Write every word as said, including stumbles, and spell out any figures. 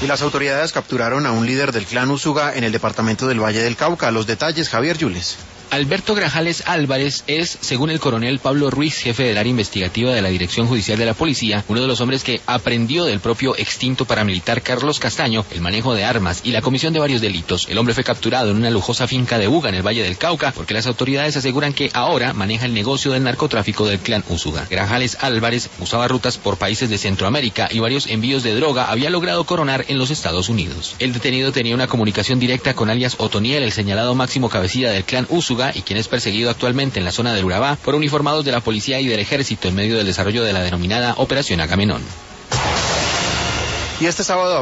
Y las autoridades capturaron a un líder del clan Úsuga en el departamento del Valle del Cauca. Los detalles, Javier Yules. Alberto Grajales Álvarez es, según el coronel Pablo Ruiz, jefe del área investigativa de la Dirección Judicial de la Policía, uno de los hombres que aprendió del propio extinto paramilitar Carlos Castaño el manejo de armas y la comisión de varios delitos. El hombre fue capturado en una lujosa finca de Buga, en el Valle del Cauca, porque las autoridades aseguran que ahora maneja el negocio del narcotráfico del clan Úsuga. Grajales Álvarez usaba rutas por países de Centroamérica y varios envíos de droga había logrado coronar en los Estados Unidos. El detenido tenía una comunicación directa con alias Otoniel, el señalado máximo cabecilla del clan Úsuga, y quien es perseguido actualmente en la zona del Urabá por uniformados de la policía y del ejército en medio del desarrollo de la denominada Operación Agamenón. Y este sábado